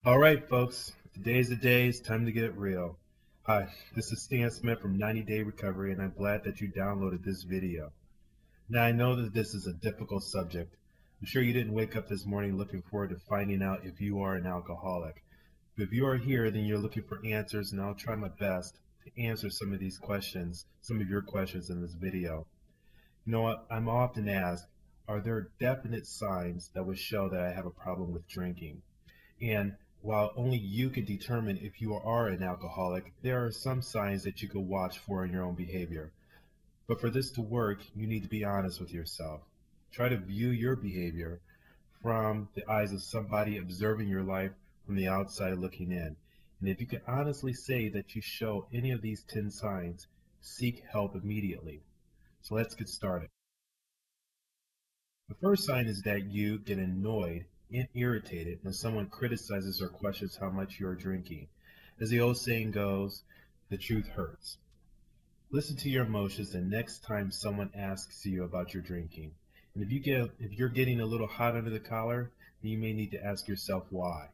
All right, folks, today's the day. It's time to get real. Hi, this is Stan Smith from 90 Day Recovery, and I'm glad that you downloaded this video. Now, I know that this is a difficult subject. I'm sure you didn't wake up this morning looking forward to finding out if you are an alcoholic. But if you are here, then you're looking for answers, and I'll try my best to answer some of these questions, some of your questions in this video. You know what? I'm often asked, are there definite signs that would show that I have a problem with drinking? And while only you can determine if you are an alcoholic, there are some signs that you can watch for in your own behavior. But for this to work, you need to be honest with yourself. Try to view your behavior from the eyes of somebody observing your life from the outside looking in. And if you can honestly say that you show any of these 10 signs, seek help immediately. So let's get started. The first sign is that you get annoyed and irritated when someone criticizes or questions how much you are drinking. As the old saying goes, the truth hurts. Listen to your emotions the next time someone asks you about your drinking. And if you're getting a little hot under the collar, then you may need to ask yourself why.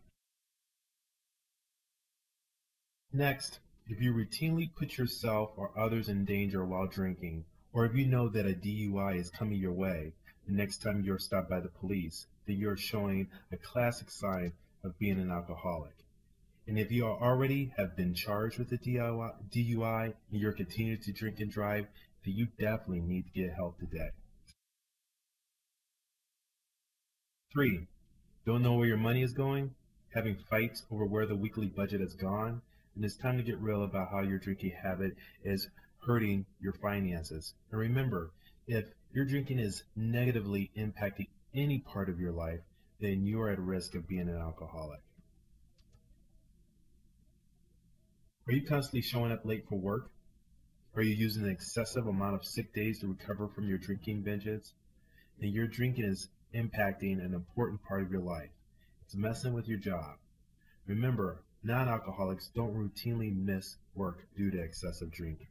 Next, if you routinely put yourself or others in danger while drinking, or if you know that a DUI is coming your way the next time you're stopped by the police, then you're showing a classic sign of being an alcoholic. And if you already have been charged with a DUI and you're continuing to drink and drive, then you definitely need to get help today. 3. Don't know where your money is going? Having fights over where the weekly budget has gone? And it's time to get real about how your drinking habit is hurting your finances. And remember, if your drinking is negatively impacting any part of your life, then you are at risk of being an alcoholic. Are you constantly showing up late for work? Are you using an excessive amount of sick days to recover from your drinking binges? Then your drinking is impacting an important part of your life. It's messing with your job. Remember, non-alcoholics don't routinely miss work due to excessive drinking.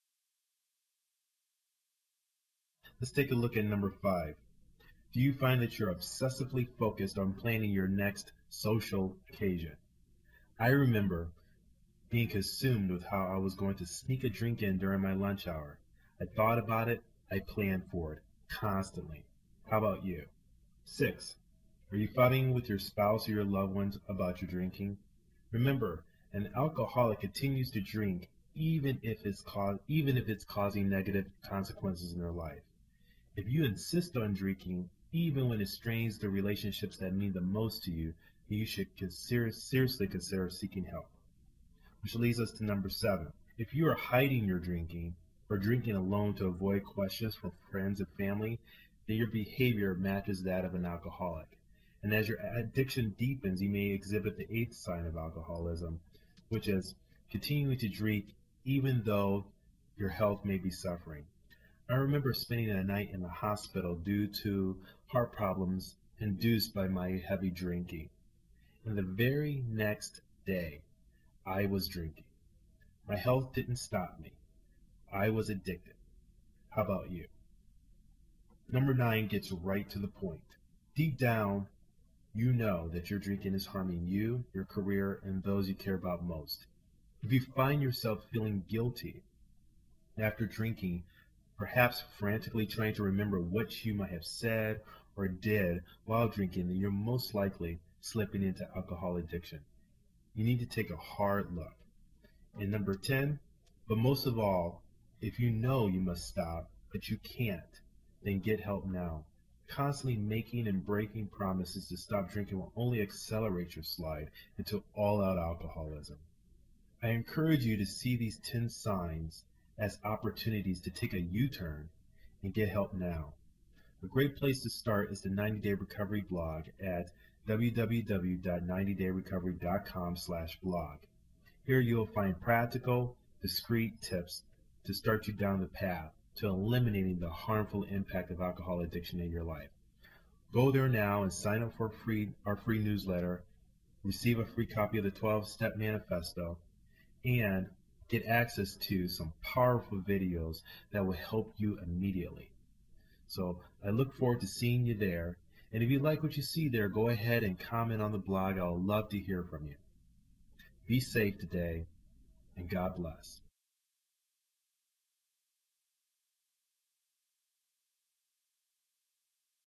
Let's take a look at number 5. Do you find that you're obsessively focused on planning your next social occasion? I remember being consumed with how I was going to sneak a drink in during my lunch hour. I thought about it, I planned for it, constantly. How about you? 6. Are you fighting with your spouse or your loved ones about your drinking? Remember, an alcoholic continues to drink even if it's causing negative consequences in their life. If you insist on drinking, even when it strains the relationships that mean the most to you, then you should seriously consider seeking help. Which leads us to number 7. If you are hiding your drinking or drinking alone to avoid questions from friends and family, then your behavior matches that of an alcoholic. And as your addiction deepens, you may exhibit the 8th sign of alcoholism, which is continuing to drink even though your health may be suffering. I remember spending a night in the hospital due to heart problems induced by my heavy drinking. And the very next day, I was drinking. My health didn't stop me. I was addicted. How about you? Number 9 gets right to the point. Deep down, you know that your drinking is harming you, your career, and those you care about most. If you find yourself feeling guilty after drinking, perhaps frantically trying to remember what you might have said or did while drinking, then you're most likely slipping into alcohol addiction. You need to take a hard look. And number 10, but most of all, if you know you must stop, but you can't, then get help now. Constantly making and breaking promises to stop drinking will only accelerate your slide into all-out alcoholism. I encourage you to see these 10 signs as opportunities to take a U-turn and get help now. A great place to start is the 90 Day Recovery blog at www.90dayrecovery.com/blog. Here you'll find practical, discreet tips to start you down the path to eliminating the harmful impact of alcohol addiction in your life. Go there now and sign up for our free newsletter, receive a free copy of the 12-Step Manifesto, and get access to some powerful videos that will help you immediately. So I look forward to seeing you there. And if you like what you see there, go ahead and comment on the blog. I'll love to hear from you. Be safe today, and God bless.